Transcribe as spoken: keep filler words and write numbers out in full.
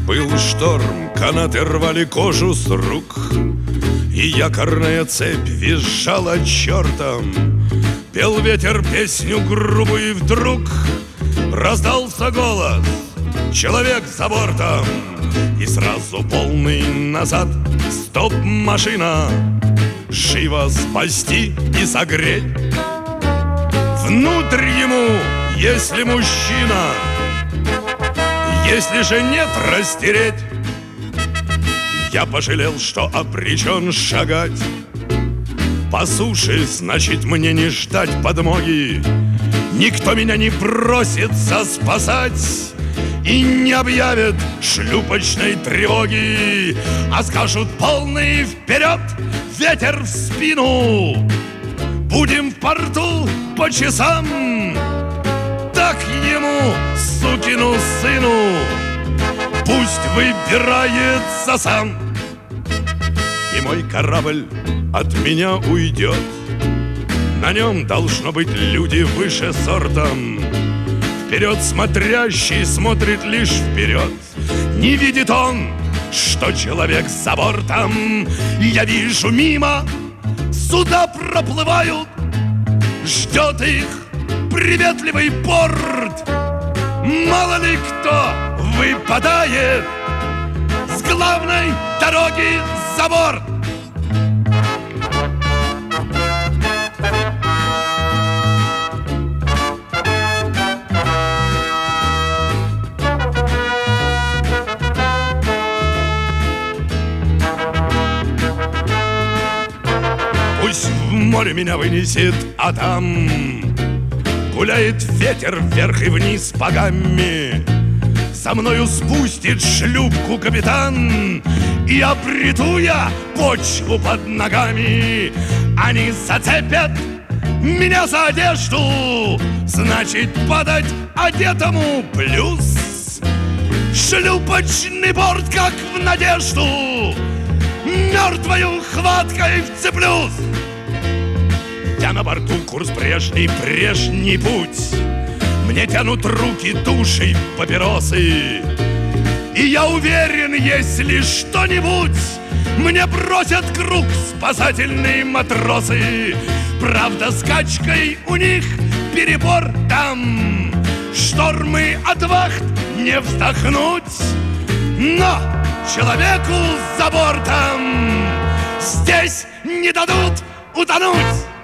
Был шторм, канаты рвали кожу с рук, и якорная цепь визжала чертом. Пел ветер песню грубую, и вдруг раздался голос: человек за бортом! И сразу полный назад: стоп, машина! Живо спасти и согреть внутрь ему, если мужчина. Если же нет, растереть. Я пожалел, что обречен шагать по суше, значит, мне не ждать подмоги. Никто меня не просится спасать и не объявит шлюпочной тревоги, а скажут: полный вперед, ветер в спину, будем в порту по часам. Так ему, сукину сыну, пусть выбирается сам. И мой корабль от меня уйдет. На нем должно быть люди выше сортом. Вперед смотрящий смотрит лишь вперед. Не видит он, что человек за бортом. Я вижу, мимо суда проплывают. Ждет их приветливый порт. Мало ли кто выпадает с главной дороги за борт. Пусть в море меня вынесет, а там гуляет ветер вверх и вниз по гамме. За мною спустит шлюпку капитан, и обрету я почву под ногами. Они зацепят меня за одежду, значит, подать одетому плюс. Шлюпочный борт, как в надежду, мертвою хваткой вцеплюсь. Я на борту, курс прежний, прежний путь. Мне тянут руки, души, папиросы. И я уверен, если что-нибудь мне бросят круг спасательные матросы. Правда, с качкой у них перебор там. Штормы от вахт не вздохнуть, но человеку за бортом здесь не дадут утонуть.